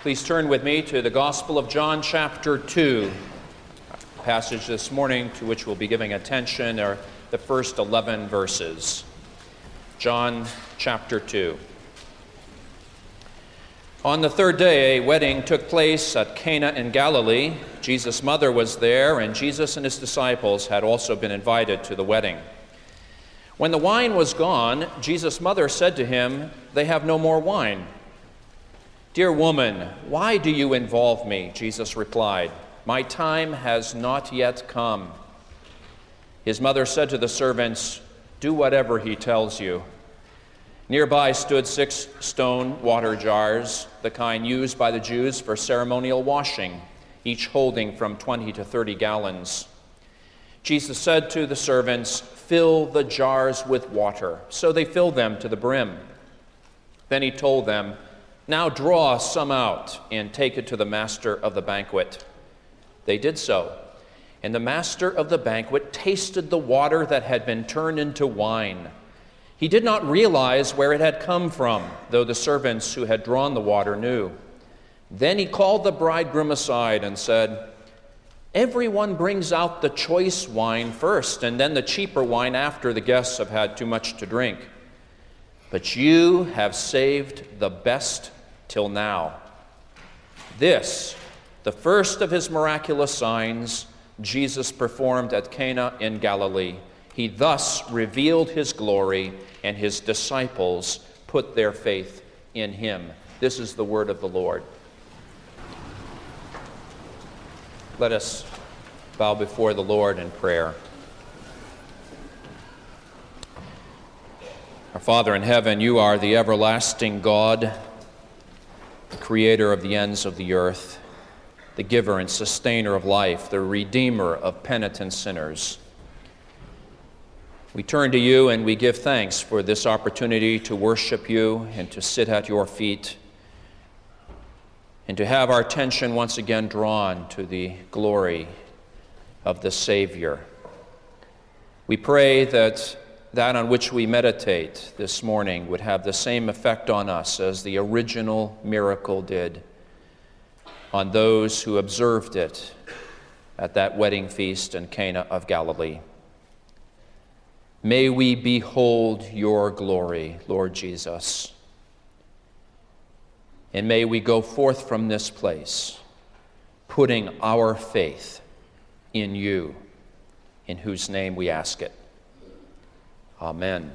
Please turn with me to the Gospel of John, chapter 2. The passage this morning to which we'll be giving attention are the first 11 verses. John, chapter 2. On the third day, a wedding took place at Cana in Galilee. Jesus' mother was there, and Jesus and his disciples had also been invited to the wedding. When the wine was gone, Jesus' mother said to him, "They have no more wine." "Dear woman, why do you involve me?" Jesus replied. "My time has not yet come." His mother said to the servants, "Do whatever he tells you." Nearby stood 6 stone water jars, the kind used by the Jews for ceremonial washing, each holding from 20 to 30 gallons. Jesus said to the servants, "Fill the jars with water." So they filled them to the brim. Then he told them, "Now draw some out and take it to the master of the banquet." They did so, and the master of the banquet tasted the water that had been turned into wine. He did not realize where it had come from, though the servants who had drawn the water knew. Then he called the bridegroom aside and said, "Everyone brings out the choice wine first, and then the cheaper wine after the guests have had too much to drink. But you have saved the best till now." This, the first of his miraculous signs, Jesus performed at Cana in Galilee. He thus revealed his glory, and his disciples put their faith in him. This is the word of the Lord. Let us bow before the Lord in prayer. Our Father in heaven, you are the everlasting God, the creator of the ends of the earth, the giver and sustainer of life, the redeemer of penitent sinners. We turn to you and we give thanks for this opportunity to worship you and to sit at your feet and to have our attention once again drawn to the glory of the Savior. We pray that on which we meditate this morning would have the same effect on us as the original miracle did on those who observed it at that wedding feast in Cana of Galilee. May we behold your glory, Lord Jesus. And may we go forth from this place putting our faith in you, in whose name we ask it. Amen.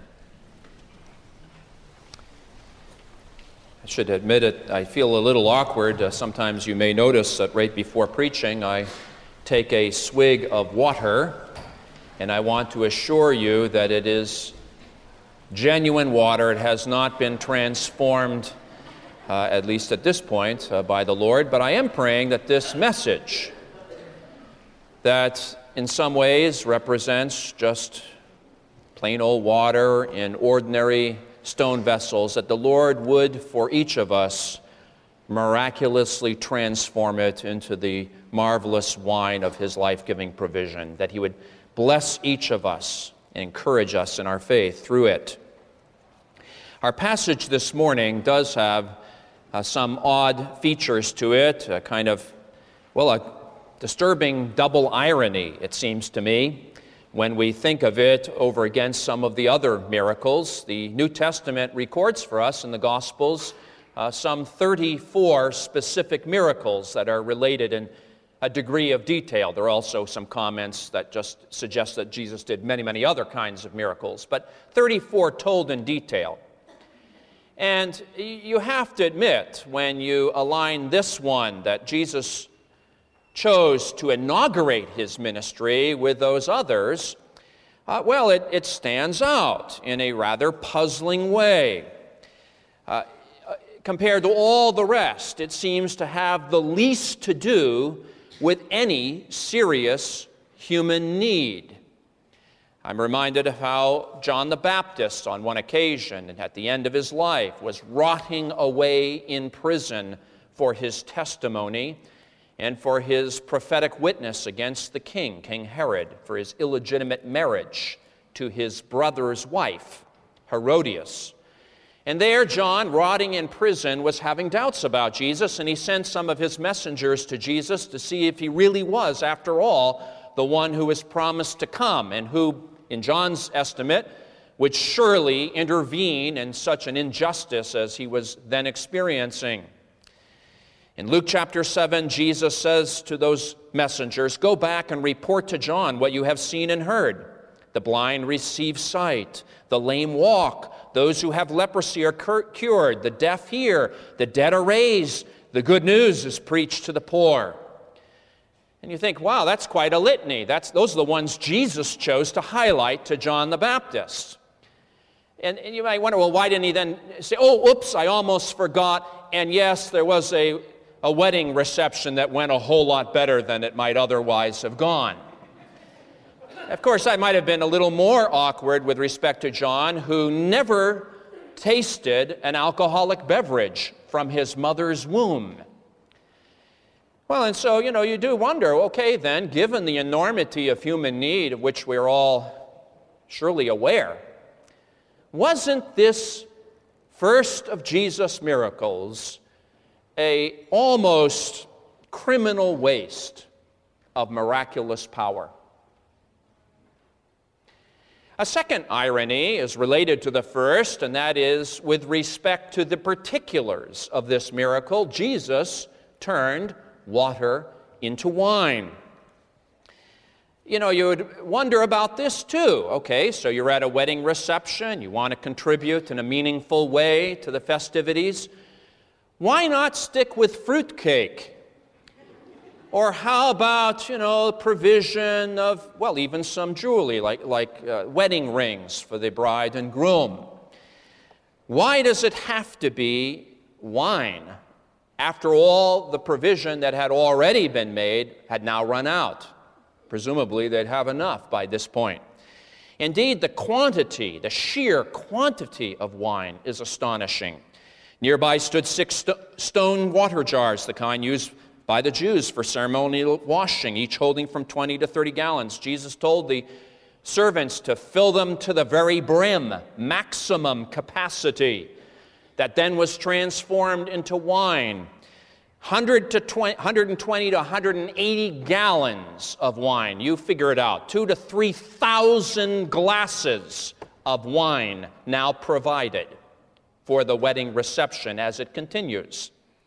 I should admit it, I feel a little awkward. Sometimes you may notice that right before preaching I take a swig of water, and I want to assure you that it is genuine water. It has not been transformed at least at this point, by the Lord. But I am praying that this message, that in some ways represents just plain old water in ordinary stone vessels, that the Lord would, for each of us, miraculously transform it into the marvelous wine of his life-giving provision, that he would bless each of us and encourage us in our faith through it. Our passage this morning does have some odd features to it, a kind of, a disturbing double irony, it seems to me, when we think of it over against some of the other miracles. The New Testament records for us in the Gospels some 34 specific miracles that are related in a degree of detail. There are also some comments that just suggest that Jesus did many, many other kinds of miracles, but 34 told in detail. And you have to admit, when you align this one that Jesus chose to inaugurate his ministry with those others, it stands out in a rather puzzling way. Compared to all the rest, it seems to have the least to do with any serious human need. I'm reminded of how John the Baptist, on one occasion and at the end of his life, was rotting away in prison for his testimony and for his prophetic witness against the king, King Herod, for his illegitimate marriage to his brother's wife, Herodias. And there, John, rotting in prison, was having doubts about Jesus, and he sent some of his messengers to Jesus to see if he really was, after all, the one who was promised to come, and who, in John's estimate, would surely intervene in such an injustice as he was then experiencing. In Luke chapter 7, Jesus says to those messengers, "Go back and report to John what you have seen and heard. The blind receive sight, the lame walk, those who have leprosy are cured, the deaf hear, the dead are raised, the good news is preached to the poor." And you think, wow, that's quite a litany. Those are the ones Jesus chose to highlight to John the Baptist. And you might wonder, well, why didn't he then say, oh, oops, I almost forgot, and yes, there was a wedding reception that went a whole lot better than it might otherwise have gone. Of course, that might have been a little more awkward with respect to John, who never tasted an alcoholic beverage from his mother's womb. Well, and so, you do wonder, okay, then, given the enormity of human need, of which we're all surely aware, wasn't this first of Jesus' miracles a almost criminal waste of miraculous power? A second irony is related to the first, and that is with respect to the particulars of this miracle. Jesus turned water into wine. You would wonder about this too. Okay, so you're at a wedding reception, you want to contribute in a meaningful way to the festivities. Why not stick with fruitcake? Or how about, provision of, well, even some jewelry, like wedding rings for the bride and groom? Why does it have to be wine? After all, the provision that had already been made had now run out. Presumably, they'd have enough by this point. Indeed, the sheer quantity of wine is astonishing. Nearby stood 6 stone water jars, the kind used by the Jews for ceremonial washing, each holding from 20 to 30 gallons. Jesus told the servants to fill them to the very brim, maximum capacity, that then was transformed into wine. 120 to 180 gallons of wine. You figure it out. 2,000 to 3,000 glasses of wine now provided for the wedding reception as it continues.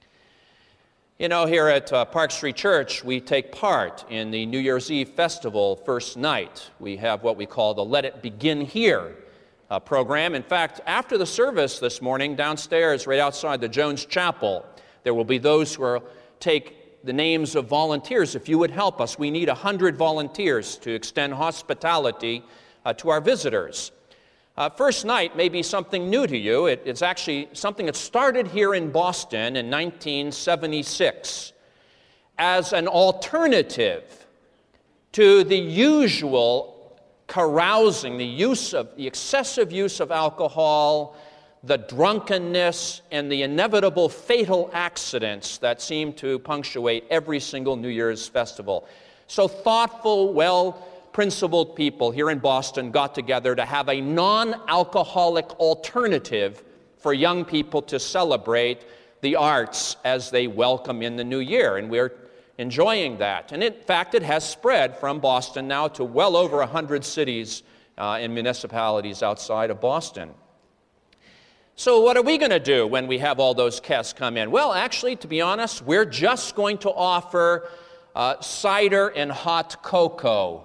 Here at Park Street Church, we take part in the New Year's Eve festival first night. We have what we call the Let It Begin Here program. In fact, after the service this morning, downstairs, right outside the Jones Chapel, there will be those who will take the names of volunteers. If you would help us, we need 100 volunteers to extend hospitality to our visitors. First night may be something new to you. It's actually something that started here in Boston in 1976 as an alternative to the usual carousing, the excessive use of alcohol, the drunkenness, and the inevitable fatal accidents that seem to punctuate every single New Year's festival. So thoughtful, well-principled people here in Boston got together to have a non-alcoholic alternative for young people to celebrate the arts as they welcome in the new year, and we're enjoying that. And in fact, it has spread from Boston now to well over 100 cities and municipalities outside of Boston. So what are we going to do when we have all those guests come in? Well, actually, to be honest, we're just going to offer cider and hot cocoa.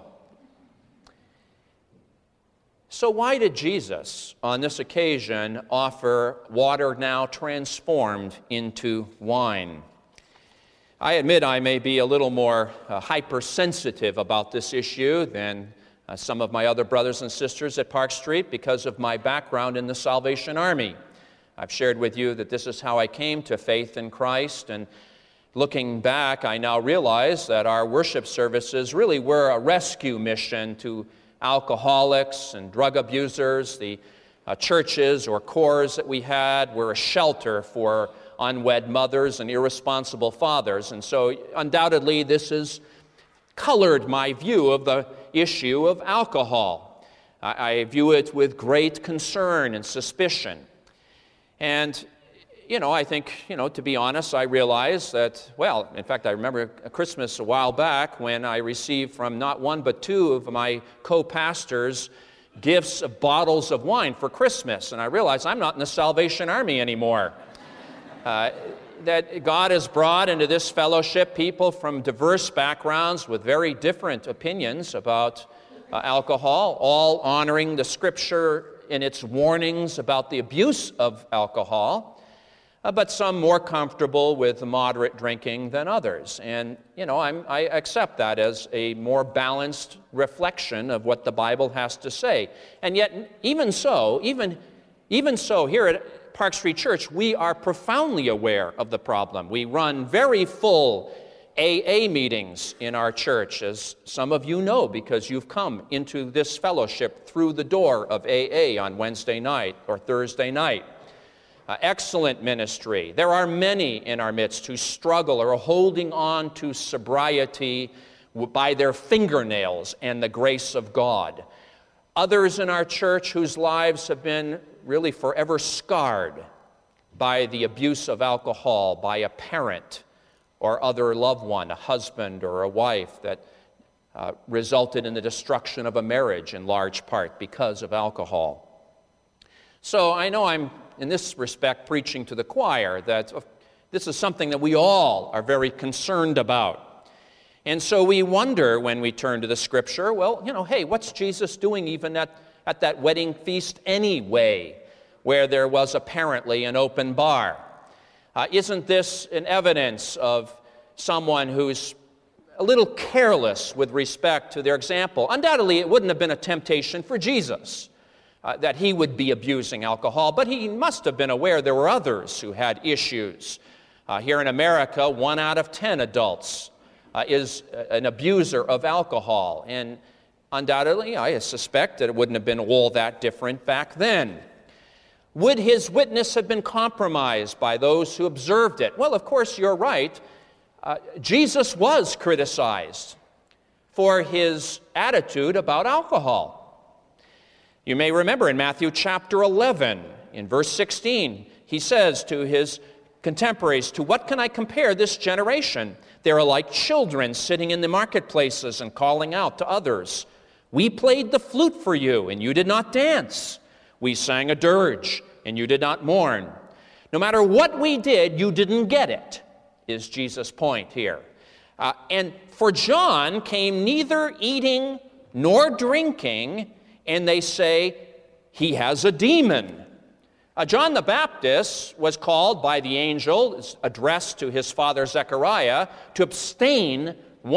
So why did Jesus, on this occasion, offer water now transformed into wine? I admit I may be a little more hypersensitive about this issue than some of my other brothers and sisters at Park Street because of my background in the Salvation Army. I've shared with you that this is how I came to faith in Christ, and looking back, I now realize that our worship services really were a rescue mission to alcoholics and drug abusers. The churches or corps that we had were a shelter for unwed mothers and irresponsible fathers, and so undoubtedly this has colored my view of the issue of alcohol. I view it with great concern and suspicion. And, I think, to be honest, I realized that, well, in fact, I remember a Christmas a while back when I received from not one but two of my co-pastors gifts of bottles of wine for Christmas. And I realized I'm not in the Salvation Army anymore. That God has brought into this fellowship people from diverse backgrounds with very different opinions about alcohol, all honoring the Scripture in its warnings about the abuse of alcohol, but some more comfortable with moderate drinking than others. And, I accept that as a more balanced reflection of what the Bible has to say. And yet, even so, here at Park Street Church, we are profoundly aware of the problem. We run very full AA meetings in our church, as some of you know, because you've come into this fellowship through the door of AA on Wednesday night or Thursday night. Excellent ministry. There are many in our midst who struggle or are holding on to sobriety by their fingernails and the grace of God. Others in our church whose lives have been really forever scarred by the abuse of alcohol by a parent or other loved one, a husband or a wife, that resulted in the destruction of a marriage in large part because of alcohol. So I know I'm, in this respect, preaching to the choir that this is something that we all are very concerned about. And so we wonder when we turn to the Scripture, well, hey, what's Jesus doing even at that wedding feast anyway, where there was apparently an open bar? Isn't this an evidence of someone who's a little careless with respect to their example? Undoubtedly, it wouldn't have been a temptation for Jesus that he would be abusing alcohol, but he must have been aware there were others who had issues. Here in America, 1 out of 10 adults is an abuser of alcohol, and undoubtedly, I suspect that it wouldn't have been all that different back then. Would his witness have been compromised by those who observed it? Well, of course, you're right. Jesus was criticized for his attitude about alcohol. You may remember in Matthew chapter 11, in verse 16, he says to his contemporaries, "To what can I compare this generation? They are like children sitting in the marketplaces and calling out to others. We played the flute for you, and you did not dance. We sang a dirge, and you did not mourn. No matter what we did, you didn't get it," is Jesus' point here. And for John came neither eating nor drinking, and they say he has a demon. John the Baptist was called by the angel, addressed to his father Zechariah, to abstain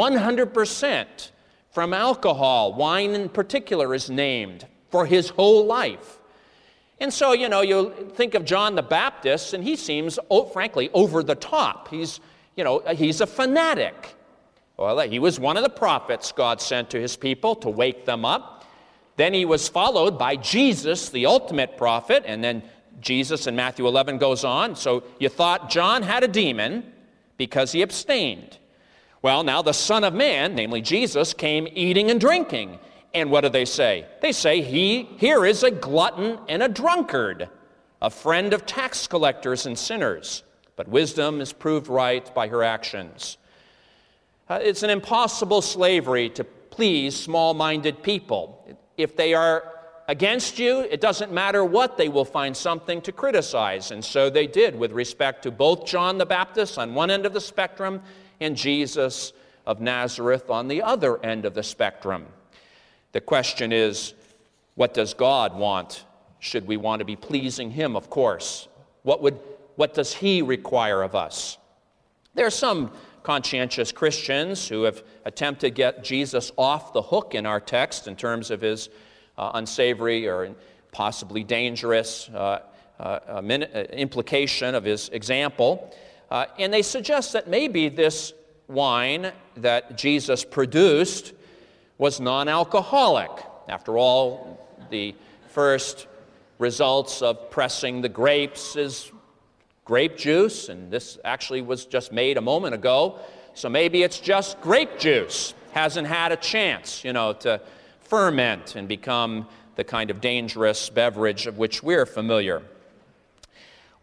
100% from alcohol. Wine in particular is named for his whole life. And so, you think of John the Baptist, and he seems, frankly, over the top. He's a fanatic. Well, he was one of the prophets God sent to his people to wake them up. Then he was followed by Jesus, the ultimate prophet, and then Jesus in Matthew 11 goes on. So you thought John had a demon because he abstained. Well, now the Son of Man, namely Jesus, came eating and drinking. And what do they say? They say here is a glutton and a drunkard, a friend of tax collectors and sinners. But wisdom is proved right by her actions. It's an impossible slavery to please small-minded people. If they are against you, it doesn't matter what, they will find something to criticize. And so they did with respect to both John the Baptist on one end of the spectrum and Jesus of Nazareth on the other end of the spectrum. The question is, what does God want? Should we want to be pleasing him, of course? What does he require of us? There are some conscientious Christians who have attempted to get Jesus off the hook in our text in terms of his unsavory or possibly dangerous implication of his example. And they suggest that maybe this wine that Jesus produced was non-alcoholic. After all, the first results of pressing the grapes is grape juice, and this actually was just made a moment ago, so maybe it's just grape juice. Hasn't had a chance, to ferment and become the kind of dangerous beverage of which we're familiar.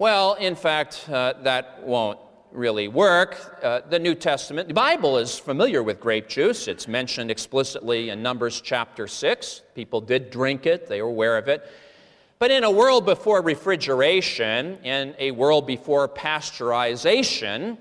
Well, in fact, that won't really work. The New Testament, the Bible is familiar with grape juice. It's mentioned explicitly in Numbers chapter 6. People did drink it. They were aware of it. But in a world before refrigeration, in a world before pasteurization,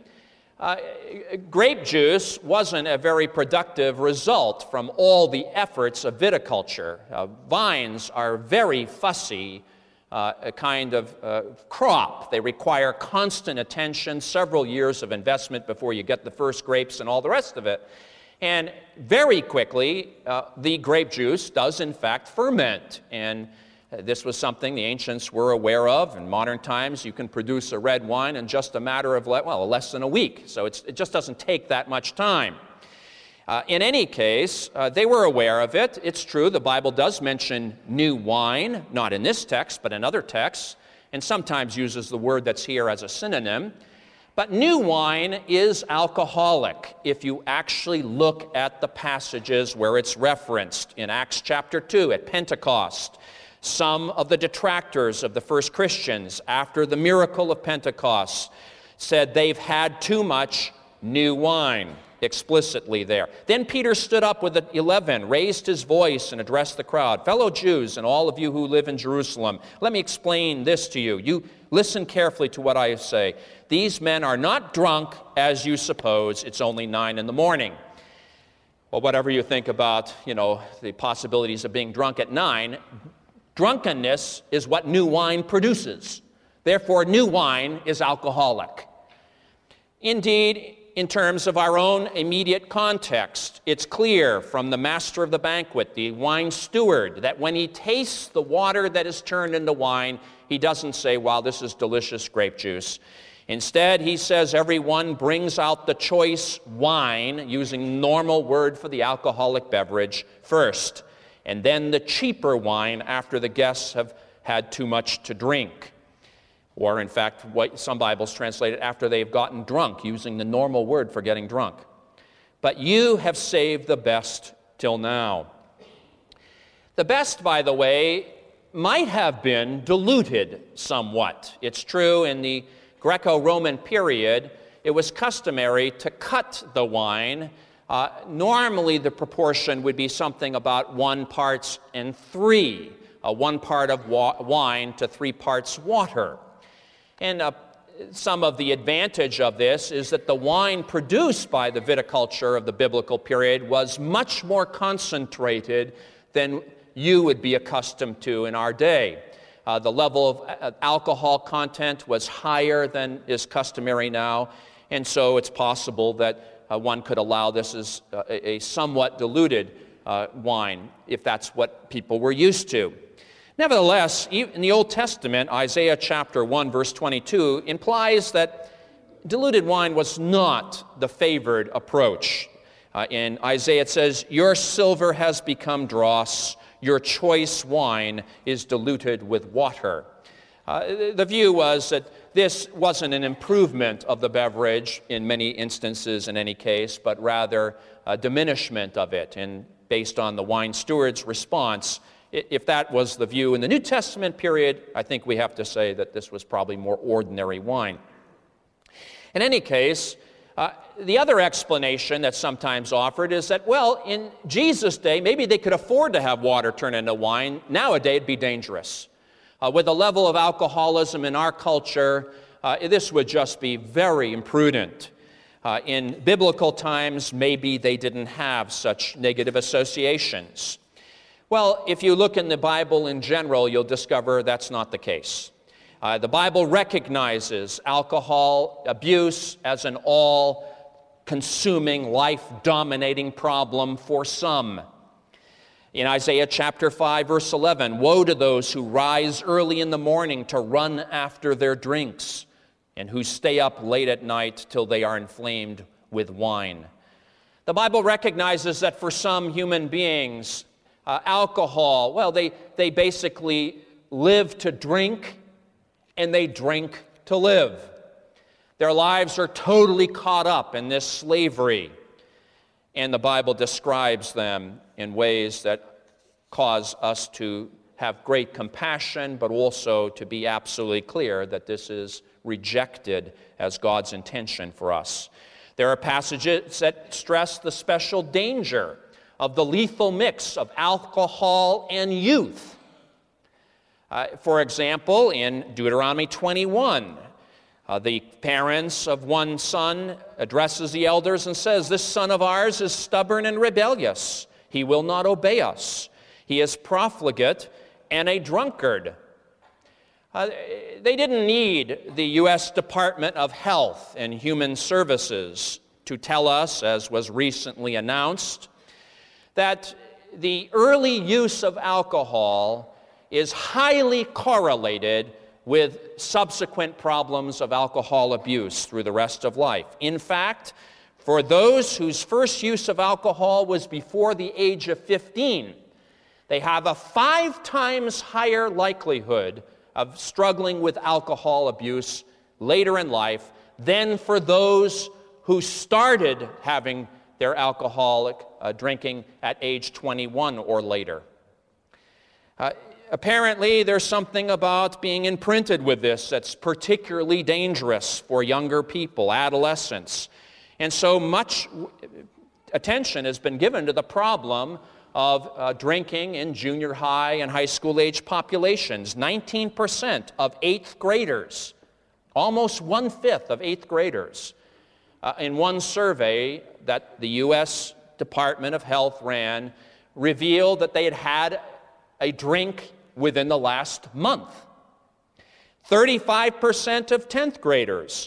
grape juice wasn't a very productive result from all the efforts of viticulture. Vines are very fussy a kind of crop. They require constant attention, several years of investment before you get the first grapes and all the rest of it. And very quickly, the grape juice does in fact ferment. And this was something the ancients were aware of. In modern times, you can produce a red wine in just a matter of, less than a week. So it just doesn't take that much time. In any case, they were aware of it. It's true, the Bible does mention new wine, not in this text, but in other texts, and sometimes uses the word that's here as a synonym. But new wine is alcoholic if you actually look at the passages where it's referenced. In Acts chapter 2 at Pentecost, some of the detractors of the first Christians after the miracle of Pentecost said they've had too much new wine, explicitly there. Then Peter stood up with the 11, raised his voice and addressed the crowd. Fellow Jews and all of you who live in Jerusalem, let me explain this to you. You listen carefully to what I say. These men are not drunk as you suppose. It's only 9 in the morning. Well, whatever you think about, the possibilities of being drunk at 9, drunkenness is what new wine produces. Therefore, new wine is alcoholic. Indeed, in terms of our own immediate context, it's clear from the master of the banquet, the wine steward, that when he tastes the water that is turned into wine, he doesn't say, wow, this is delicious grape juice. Instead, he says everyone brings out the choice wine, using normal word for the alcoholic beverage, first, and then the cheaper wine after the guests have had too much to drink. Or, in fact, what some Bibles translate it after they've gotten drunk, using the normal word for getting drunk. But you have saved the best till now. The best, by the way, might have been diluted somewhat. It's true in the Greco-Roman period, it was customary to cut the wine. Normally, the proportion would be something about 1:3, 1 part of wine to 3 parts water. And some of the advantage of this is that the wine produced by the viticulture of the biblical period was much more concentrated than you would be accustomed to in our day. The level of alcohol content was higher than is customary now, and so it's possible that one could allow this as a somewhat diluted wine, if that's what people were used to. Nevertheless, in the Old Testament, Isaiah chapter 1, verse 22, implies that diluted wine was not the favored approach. In Isaiah it says, your silver has become dross, your choice wine is diluted with water. The view was that this wasn't an improvement of the beverage in many instances in any case, but rather a diminishment of it. And based on the wine steward's response, if that was the view in the New Testament period, I think we have to say that this was probably more ordinary wine. In any case, the other explanation that's sometimes offered is that, well, in Jesus' day, maybe they could afford to have water turn into wine. Nowadays, it'd be dangerous. With the level of alcoholism in our culture, this would just be very imprudent. In biblical times, maybe they didn't have such negative associations. Well, if you look in the Bible in general, you'll discover that's not the case. The Bible recognizes alcohol abuse as an all-consuming, life-dominating problem for some. In Isaiah chapter 5, verse 11, woe to those who rise early in the morning to run after their drinks, and who stay up late at night till they are inflamed with wine. The Bible recognizes that for some human beings, alcohol, well, they basically live to drink, and they drink to live. Their lives are totally caught up in this slavery, and the Bible describes them in ways that cause us to have great compassion, but also to be absolutely clear that this is rejected as God's intention for us. There are passages that stress the special danger of the lethal mix of alcohol and youth. For example, in Deuteronomy 21, the parents of one son addresses the elders and says, "This son of ours is stubborn and rebellious. He will not obey us. He is profligate and a drunkard." They didn't need the U.S. Department of Health and Human Services to tell us, as was recently announced, that the early use of alcohol is highly correlated with subsequent problems of alcohol abuse through the rest of life. In fact, for those whose first use of alcohol was before the age of 15, they have a 5 times higher likelihood of struggling with alcohol abuse later in life than for those who started having their alcoholic drinking at age 21 or later. Apparently, there's something about being imprinted with this that's particularly dangerous for younger people, adolescents. And so much attention has been given to the problem of drinking in junior high and high school age populations. 19% of 8th graders, almost 1/5 of 8th graders, in one survey that the U.S. Department of Health ran, revealed that they had had a drink within the last month. 35% of 10th graders,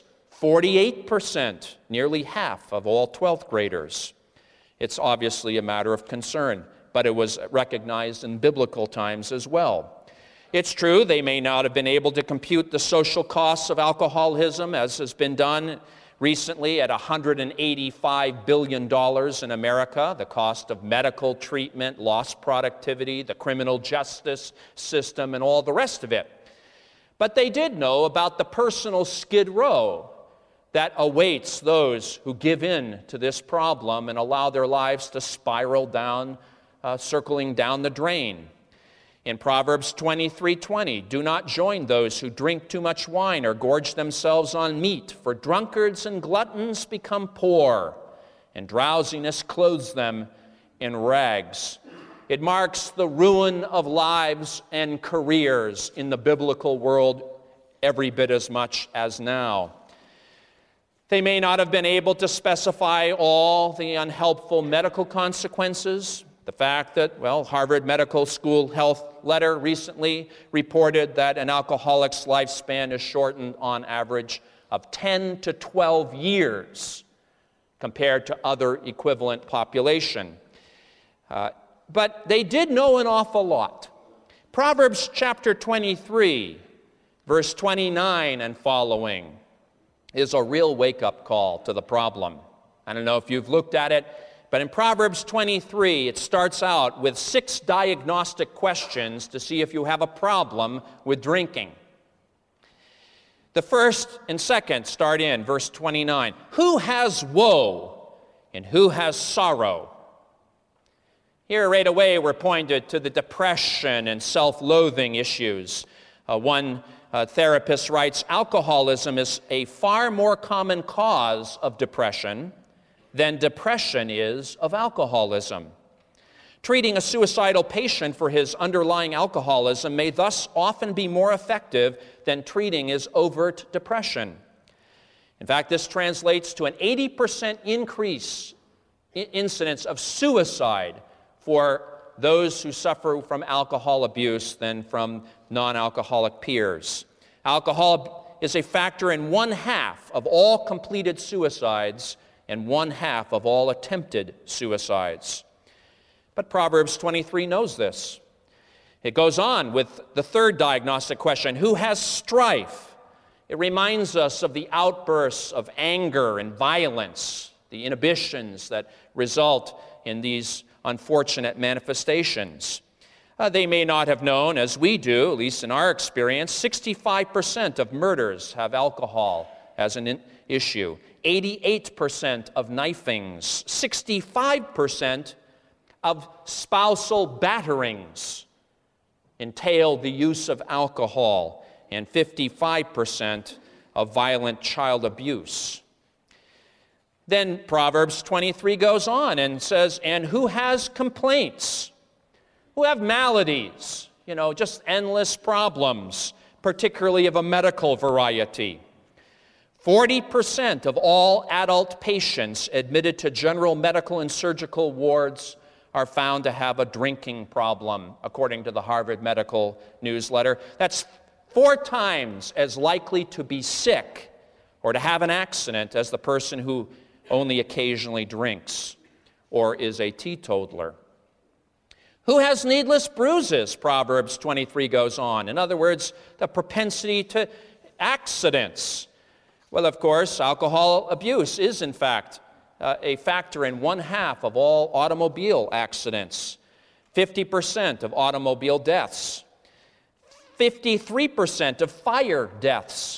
48%, nearly half of all 12th graders. It's obviously a matter of concern, but it was recognized in biblical times as well. It's true they may not have been able to compute the social costs of alcoholism, as has been done recently at $185 billion in America, the cost of medical treatment, lost productivity, the criminal justice system, and all the rest of it. But they did know about the personal skid row that awaits those who give in to this problem and allow their lives to spiral down, circling down the drain. In Proverbs 23:20, "Do not join those who drink too much wine or gorge themselves on meat, for drunkards and gluttons become poor, and drowsiness clothes them in rags." It marks the ruin of lives and careers in the biblical world every bit as much as now. They may not have been able to specify all the unhelpful medical consequences. The fact that, Harvard Medical School Health Letter recently reported that an alcoholic's lifespan is shortened on average of 10 to 12 years compared to other equivalent population. But they did know an awful lot. Proverbs chapter 23, verse 29 and following is a real wake-up call to the problem. I don't know if you've looked at it, but in Proverbs 23, it starts out with 6 diagnostic questions to see if you have a problem with drinking. The first and second start in verse 29. Who has woe and who has sorrow? Here right away we're pointed to the depression and self-loathing issues. One therapist writes, alcoholism is a far more common cause of depression than depression is of alcoholism. Treating a suicidal patient for his underlying alcoholism may thus often be more effective than treating his overt depression. In fact, this translates to an 80% increase in incidence of suicide for those who suffer from alcohol abuse than from non-alcoholic peers. Alcohol is a factor in 1/2 of all completed suicides and 1/2 of all attempted suicides. But Proverbs 23 knows this. It goes on with the third diagnostic question, who has strife? It reminds us of the outbursts of anger and violence, the inhibitions that result in these unfortunate manifestations. They may not have known, as we do, at least in our experience, 65% of murders have alcohol as an issue. 88% of knifings, 65% of spousal batterings entailed the use of alcohol, and 55% of violent child abuse. Then Proverbs 23 goes on and says, and who has complaints? Who have maladies? Just endless problems, particularly of a medical variety. 40% of all adult patients admitted to general medical and surgical wards are found to have a drinking problem, according to the Harvard Medical Newsletter. That's 4 times as likely to be sick or to have an accident as the person who only occasionally drinks or is a teetotaler. Who has needless bruises, Proverbs 23 goes on. In other words, the propensity to accidents. Well, of course, alcohol abuse is, in fact, a factor in 1/2 of all automobile accidents, 50% of automobile deaths, 53% of fire deaths,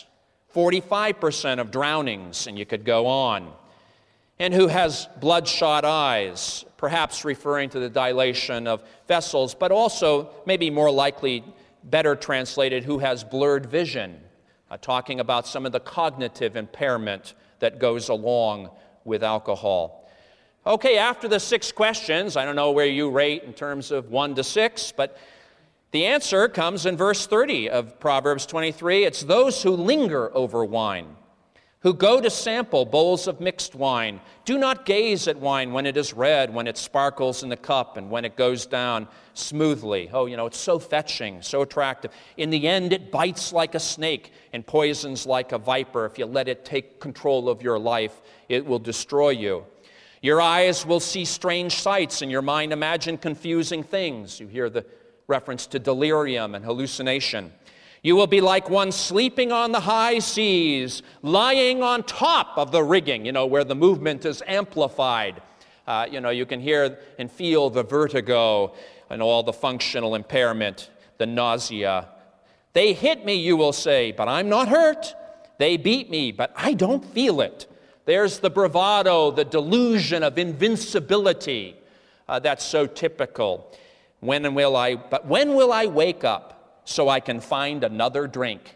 45% of drownings, and you could go on. And who has bloodshot eyes, perhaps referring to the dilation of vessels, but also, maybe more likely, better translated, who has blurred vision, talking about some of the cognitive impairment that goes along with alcohol. Okay, after the 6 questions, I don't know where you rate in terms of 1 to 6, but the answer comes in verse 30 of Proverbs 23. It's those who linger over wine, who go to sample bowls of mixed wine. Do not gaze at wine when it is red, when it sparkles in the cup, and when it goes down smoothly. Oh, it's so fetching, so attractive. In the end, it bites like a snake and poisons like a viper. If you let it take control of your life, it will destroy you. Your eyes will see strange sights, and your mind imagine confusing things. You hear the reference to delirium and hallucination. You will be like one sleeping on the high seas, lying on top of the rigging, where the movement is amplified. You can hear and feel the vertigo and all the functional impairment, the nausea. They hit me, you will say, but I'm not hurt. They beat me, but I don't feel it. There's the bravado, the delusion of invincibility that's so typical. When will I wake up so I can find another drink?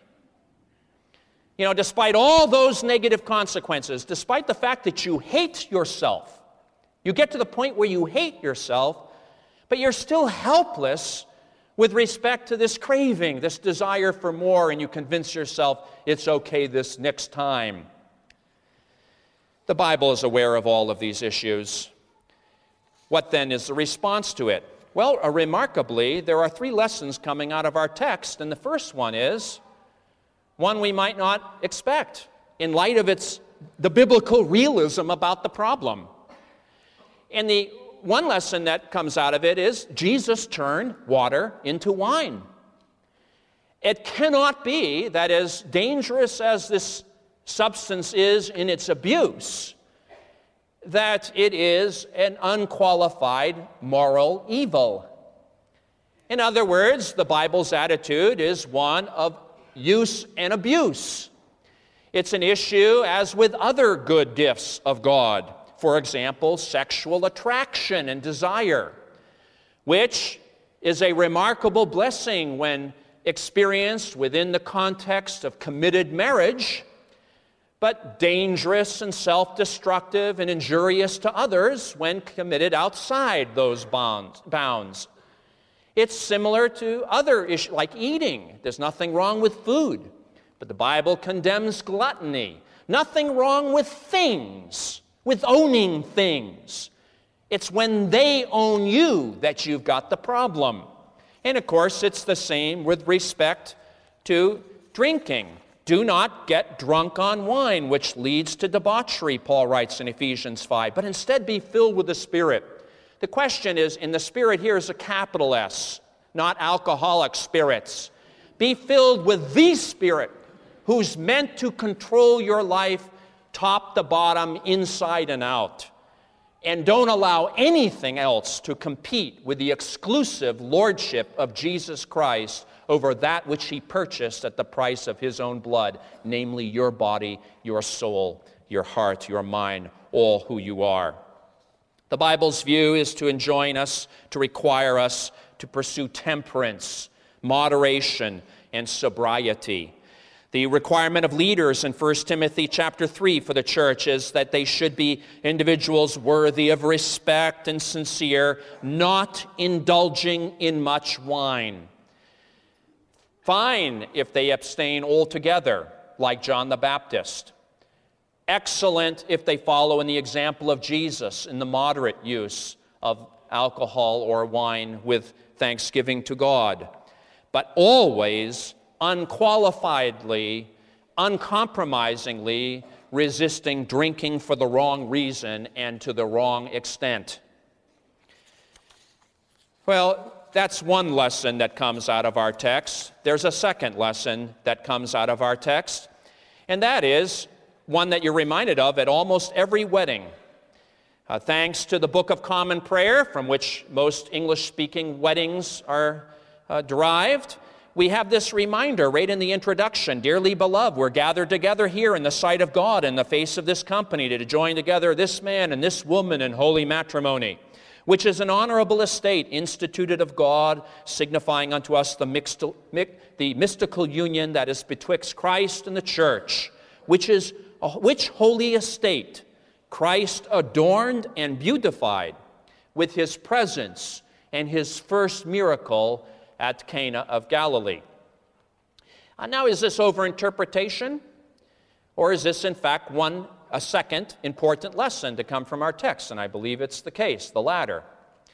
Despite all those negative consequences, despite the fact that you hate yourself, you get to the point where you hate yourself, but you're still helpless with respect to this craving, this desire for more, and you convince yourself it's okay this next time. The Bible is aware of all of these issues. What then is the response to it? Well, remarkably, there are 3 lessons coming out of our text, and the first one is one we might not expect in light of the biblical realism about the problem. And the one lesson that comes out of it is Jesus turned water into wine. It cannot be that as dangerous as this substance is in its abuse, that it is an unqualified moral evil. In other words, the Bible's attitude is one of use and abuse. It's an issue as with other good gifts of God. For example, sexual attraction and desire, which is a remarkable blessing when experienced within the context of committed marriage, but dangerous and self-destructive and injurious to others when committed outside those bounds. It's similar to other issues like eating. There's nothing wrong with food, but the Bible condemns gluttony. Nothing wrong with things, with owning things. It's when they own you that you've got the problem. And of course, it's the same with respect to drinking. Do not get drunk on wine, which leads to debauchery, Paul writes in Ephesians 5, but instead be filled with the Spirit. The question is, in the Spirit here is a capital S, not alcoholic spirits. Be filled with the Spirit, who's meant to control your life top to bottom, inside and out. And don't allow anything else to compete with the exclusive lordship of Jesus Christ over that which he purchased at the price of his own blood, namely your body, your soul, your heart, your mind, all who you are. The Bible's view is to enjoin us, to require us to pursue temperance, moderation, and sobriety. The requirement of leaders in 1 Timothy chapter 3 for the church is that they should be individuals worthy of respect and sincere, not indulging in much wine. Fine if they abstain altogether, like John the Baptist. Excellent if they follow in the example of Jesus in the moderate use of alcohol or wine with thanksgiving to God. But always unqualifiedly, uncompromisingly resisting drinking for the wrong reason and to the wrong extent. Well, that's one lesson that comes out of our text. There's a second lesson that comes out of our text, and that is one that you're reminded of at almost every wedding. Thanks to the Book of Common Prayer, from which most English-speaking weddings are derived, we have this reminder right in the introduction. Dearly beloved, we're gathered together here in the sight of God in the face of this company to join together this man and this woman in holy matrimony, which is an honorable estate instituted of God, signifying unto us the mystical union that is betwixt Christ and the church, which holy estate Christ adorned and beautified with his presence and his first miracle at Cana of Galilee. Now, is this overinterpretation? Or is this, in fact, a second important lesson to come from our text? And I believe it's the case, the latter.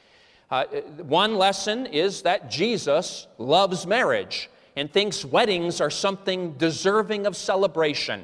One lesson is that Jesus loves marriage and thinks weddings are something deserving of celebration.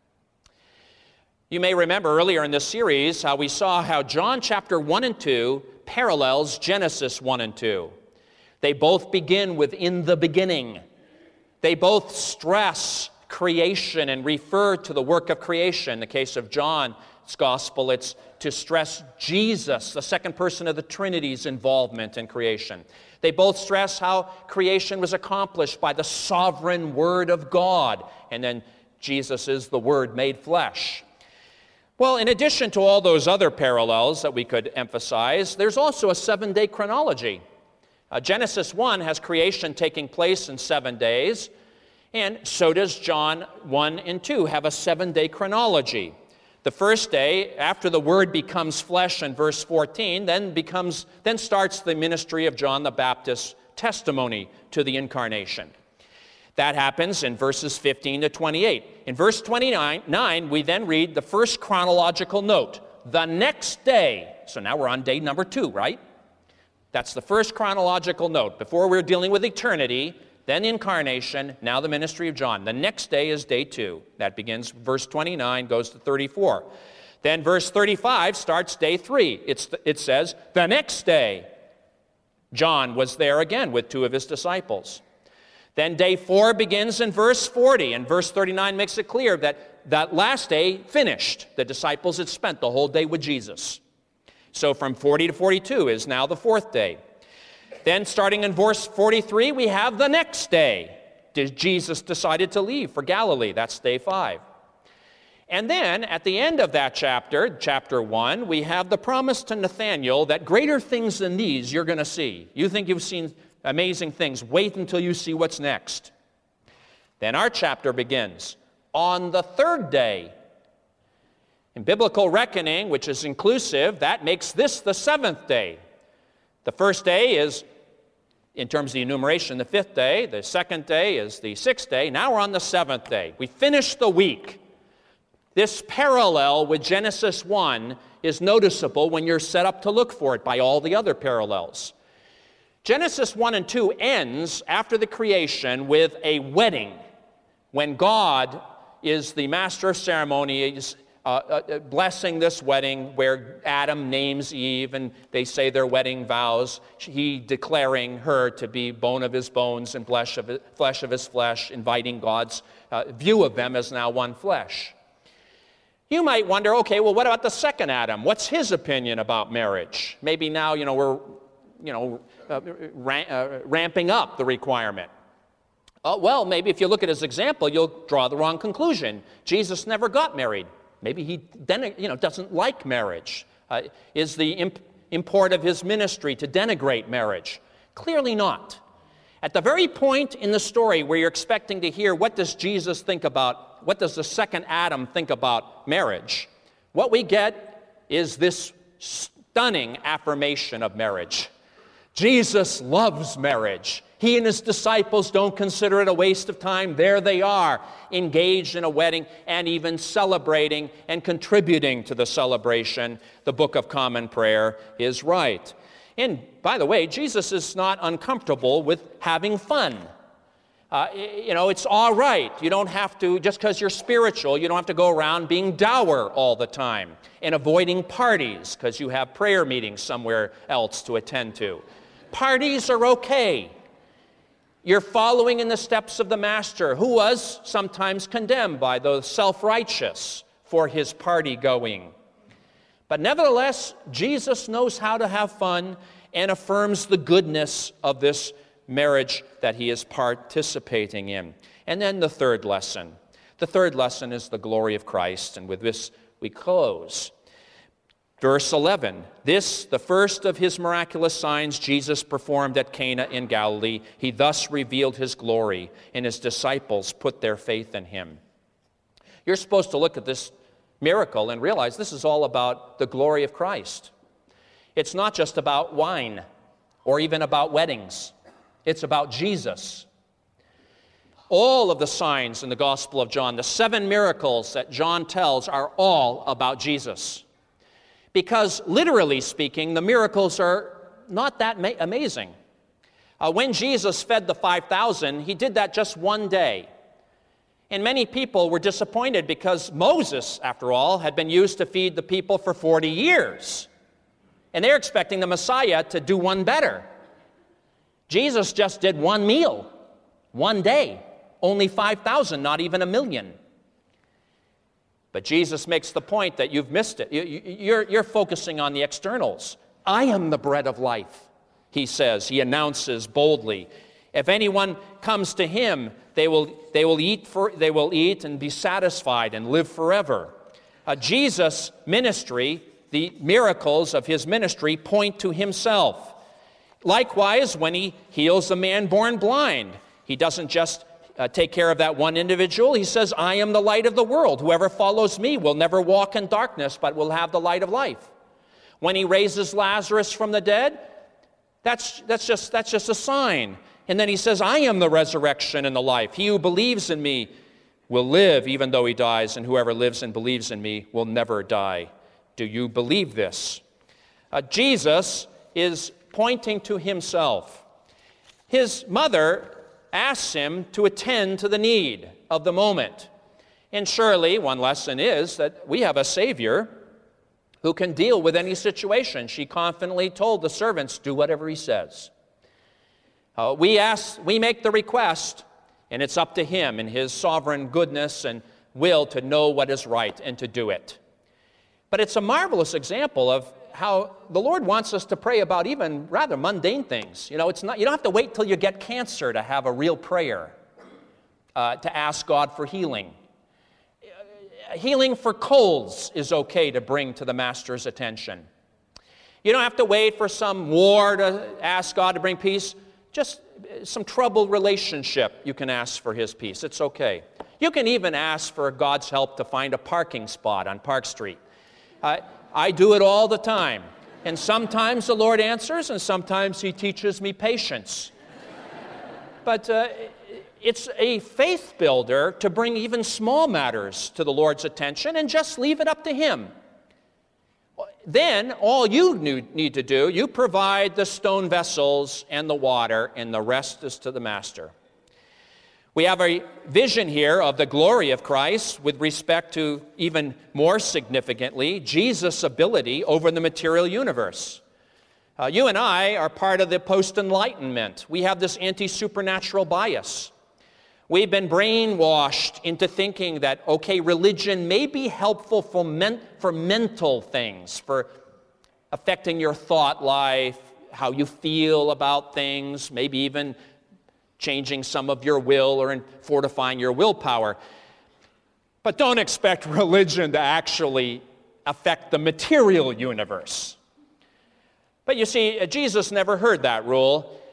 You may remember earlier in this series how we saw how John chapter 1 and 2 parallels Genesis 1 and 2. They both begin with "in the beginning." They both stress creation and refer to the work of creation. In the case of John's gospel, it's to stress Jesus, the second person of the Trinity's involvement in creation. They both stress how creation was accomplished by the sovereign Word of God, and then Jesus is the Word made flesh. Well, in addition to all those other parallels that we could emphasize, there's also a 7-day chronology. Genesis 1 has creation taking place in 7 days, and so does John 1 and 2 have a 7-day chronology. The first day, after the Word becomes flesh in verse 14, then starts the ministry of John the Baptist's testimony to the incarnation. That happens in verses 15 to 28. In verse 29, we then read the first chronological note, the next day. So now we're on day number 2, right? That's the first chronological note. Before we're dealing with eternity, then incarnation, now the ministry of John. The next day is day 2. That begins verse 29, goes to 34. Then verse 35 starts day 3. It says, the next day, John was there again with 2 of his disciples. Then day 4 begins in verse 40, and verse 39 makes it clear that that last day finished. The disciples had spent the whole day with Jesus. So from 40 to 42 is now the 4th day. Then starting in verse 43, we have the next day. Jesus decided to leave for Galilee. That's day 5. And then at the end of that chapter 1, we have the promise to Nathanael that greater things than these you're going to see. You think you've seen amazing things. Wait until you see what's next. Then our chapter begins on the 3rd day. In biblical reckoning, which is inclusive, that makes this the 7th day. The first day is, in terms of the enumeration, the 5th day. The 2nd day is the 6th day. Now we're on the 7th day. We finished the week. This parallel with Genesis 1 is noticeable when you're set up to look for it by all the other parallels. Genesis 1 and 2 ends after the creation with a wedding, when God is the master of ceremonies, blessing this wedding where Adam names Eve and they say their wedding vows, he declaring her to be bone of his bones and flesh of his flesh, inviting God's view of them as now one flesh. You might wonder, okay, well, what about the second Adam? What's his opinion about marriage? Maybe now, we're ramping up the requirement. Well, maybe if you look at his example, you'll draw the wrong conclusion. Jesus never got married. Maybe he doesn't like marriage. Is the import of his ministry to denigrate marriage? Clearly not. At the very point in the story where you're expecting to hear what does Jesus think about, what does the second Adam think about marriage, what we get is this stunning affirmation of marriage. Jesus loves marriage. He and his disciples don't consider it a waste of time. There they are, engaged in a wedding and even celebrating and contributing to the celebration. The Book of Common Prayer is right. And by the way, Jesus is not uncomfortable with having fun. It's all right. You don't have to, just because you're spiritual, you don't have to go around being dour all the time and avoiding parties because you have prayer meetings somewhere else to attend to. Parties are okay. You're following in the steps of the Master, who was sometimes condemned by the self-righteous for his party going. But nevertheless, Jesus knows how to have fun and affirms the goodness of this marriage that he is participating in. And then the third lesson. The third lesson is the glory of Christ, and with this we close. Verse 11, this, the first of his miraculous signs Jesus performed at Cana in Galilee. He thus revealed his glory, and his disciples put their faith in him. You're supposed to look at this miracle and realize this is all about the glory of Christ. It's not just about wine or even about weddings. It's about Jesus. All of the signs in the Gospel of John, the 7 miracles that John tells, are all about Jesus. Because literally speaking, the miracles are not that amazing. When Jesus fed the 5,000, he did that just one day. And many people were disappointed because Moses, after all, had been used to feed the people for 40 years. And they're expecting the Messiah to do one better. Jesus just did one meal, one day. Only 5,000, not even 1,000,000. But Jesus makes the point that you've missed it. You're focusing on the externals. I am the bread of life, he says. He announces boldly. If anyone comes to him, they will eat and be satisfied and live forever. Jesus' ministry, the miracles of his ministry, point to himself. Likewise, when he heals a man born blind, he doesn't just take care of that one individual. He says, I am the light of the world. Whoever follows me will never walk in darkness, but will have the light of life. When he raises Lazarus from the dead, that's just a sign. And then he says, I am the resurrection and the life. He who believes in me will live even though he dies, and whoever lives and believes in me will never die. Do you believe this? Jesus is pointing to himself. His mother asks him to attend to the need of the moment. And surely one lesson is that we have a Savior who can deal with any situation. She confidently told the servants, do whatever he says. We make the request, and it's up to him in his sovereign goodness and will to know what is right and to do it. But it's a marvelous example of how the Lord wants us to pray about even rather mundane things. You don't have to wait till you get cancer to have a real prayer, to ask God for healing. Healing for colds is okay to bring to the Master's attention. You don't have to wait for some war to ask God to bring peace. Just some troubled relationship, you can ask for his peace. It's okay. You can even ask for God's help to find a parking spot on Park Street. I do it all the time. And sometimes the Lord answers, and sometimes he teaches me patience. But it's a faith builder to bring even small matters to the Lord's attention and just leave it up to him. Then all you need to do, you provide the stone vessels and the water, and the rest is to the Master. We have a vision here of the glory of Christ with respect to, even more significantly, Jesus' ability over the material universe. You and I are part of the post-Enlightenment. We have this anti-supernatural bias. We've been brainwashed into thinking that, okay, religion may be helpful for mental things, for affecting your thought life, how you feel about things, maybe even changing some of your will or fortifying your willpower. But don't expect religion to actually affect the material universe. But you see, Jesus never heard that rule.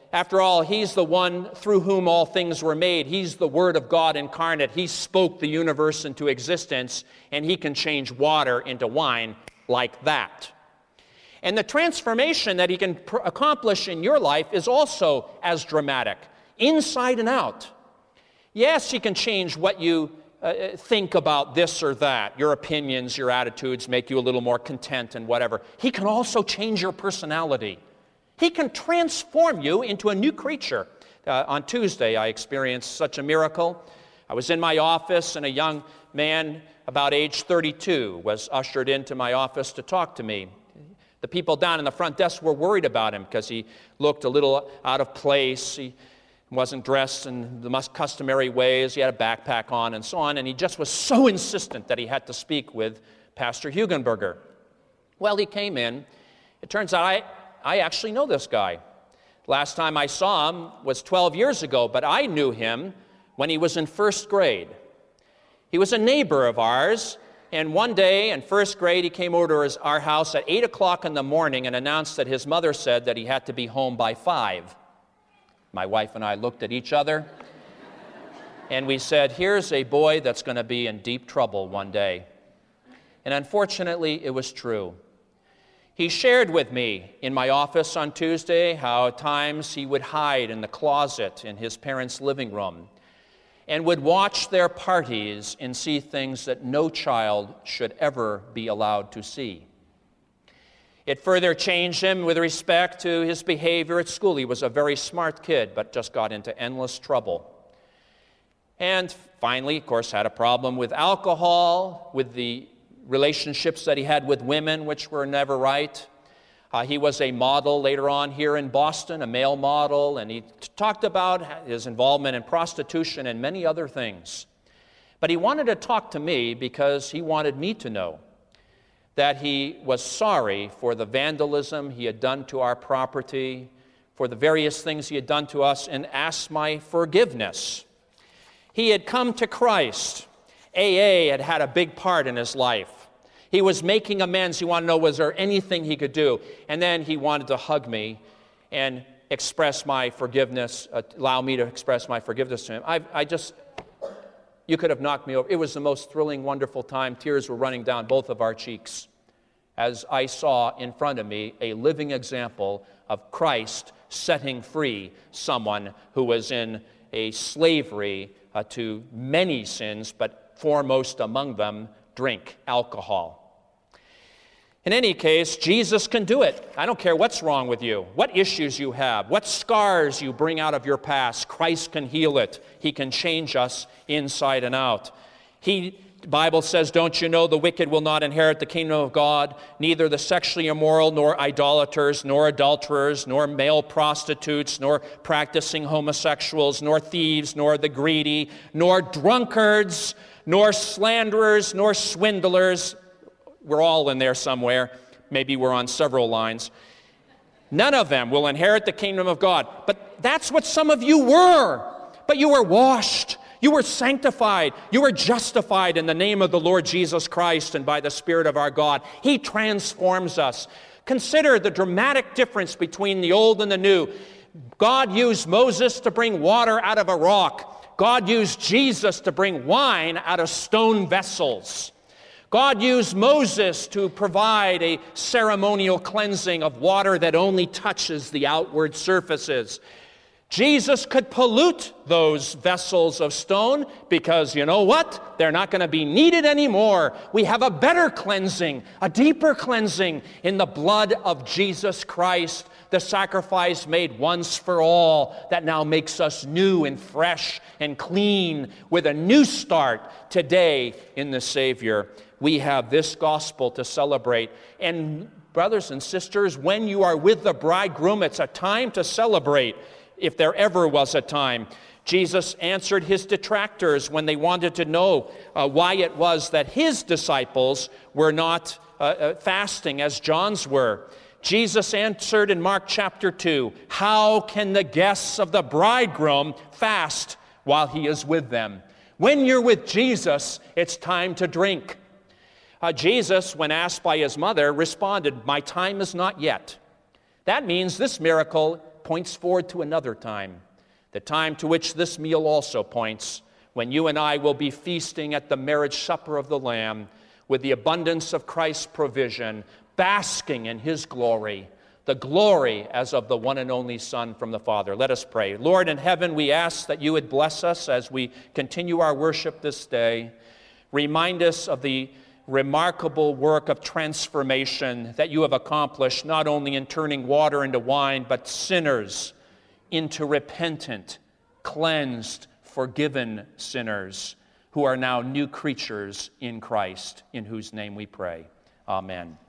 After all, he's the one through whom all things were made. He's the Word of God incarnate. He spoke the universe into existence, and he can change water into wine like that. And the transformation that he can accomplish in your life is also as dramatic, inside and out. Yes, he can change what you think about this or that, your opinions, your attitudes, make you a little more content and whatever. He can also change your personality. He can transform you into a new creature. On Tuesday, I experienced such a miracle. I was in my office, and a young man about age 32 was ushered into my office to talk to me. The people down in the front desk were worried about him because he looked a little out of place. He wasn't dressed in the customary ways. He had a backpack on and so on, and he just was so insistent that he had to speak with Pastor Hugenberger. Well, he came in. It turns out I actually know this guy. Last time I saw him was 12 years ago, but I knew him when he was in first grade. He was a neighbor of ours, and one day in first grade he came over to our house at 8 o'clock in the morning and announced that his mother said that he had to be home by 5. My wife and I looked at each other, and we said, here's a boy that's going to be in deep trouble one day. And unfortunately, it was true. He shared with me in my office on Tuesday how at times he would hide in the closet in his parents' living room and would watch their parties and see things that no child should ever be allowed to see. It further changed him with respect to his behavior at school. He was a very smart kid, but just got into endless trouble. And finally, of course, had a problem with alcohol, with the relationships that he had with women, which were never right. He was a model later on here in Boston, a male model, and he talked about his involvement in prostitution and many other things. But he wanted to talk to me because he wanted me to know that he was sorry for the vandalism he had done to our property, for the various things he had done to us, and asked my forgiveness. He had come to Christ. AA had had a big part in his life. He was making amends. He wanted to know, was there anything he could do? And then he wanted to hug me and express my forgiveness, allow me to express my forgiveness to him. You could have knocked me over. It was the most thrilling, wonderful time. Tears were running down both of our cheeks as I saw in front of me a living example of Christ setting free someone who was in a slavery to many sins, but foremost among them, drink, alcohol. In any case, Jesus can do it. I don't care what's wrong with you, what issues you have, what scars you bring out of your past. Christ can heal it. He can change us inside and out. The Bible says, don't you know the wicked will not inherit the kingdom of God, neither the sexually immoral, nor idolaters, nor adulterers, nor male prostitutes, nor practicing homosexuals, nor thieves, nor the greedy, nor drunkards, nor slanderers, nor swindlers. We're all in there somewhere. Maybe we're on several lines. None of them will inherit the kingdom of God. But that's what some of you were. But you were washed. You were sanctified. You were justified in the name of the Lord Jesus Christ and by the Spirit of our God. He transforms us. Consider the dramatic difference between the old and the new. God used Moses to bring water out of a rock. God used Jesus to bring wine out of stone vessels. God used Moses to provide a ceremonial cleansing of water that only touches the outward surfaces. Jesus could pollute those vessels of stone because, you know what? They're not going to be needed anymore. We have a better cleansing, a deeper cleansing in the blood of Jesus Christ, the sacrifice made once for all that now makes us new and fresh and clean with a new start today in the Savior. We have this gospel to celebrate. And brothers and sisters, when you are with the bridegroom, it's a time to celebrate, if there ever was a time. Jesus answered his detractors when they wanted to know why it was that his disciples were not fasting as John's were. Jesus answered in Mark chapter 2, how can the guests of the bridegroom fast while he is with them? When you're with Jesus, it's time to drink. Jesus, when asked by his mother, responded, my time is not yet. That means this miracle points forward to another time, the time to which this meal also points, when you and I will be feasting at the marriage supper of the Lamb with the abundance of Christ's provision, basking in his glory, the glory as of the one and only Son from the Father. Let us pray. Lord in heaven, we ask that you would bless us as we continue our worship this day. Remind us of the remarkable work of transformation that you have accomplished, not only in turning water into wine, but sinners into repentant, cleansed, forgiven sinners who are now new creatures in Christ, in whose name we pray. Amen.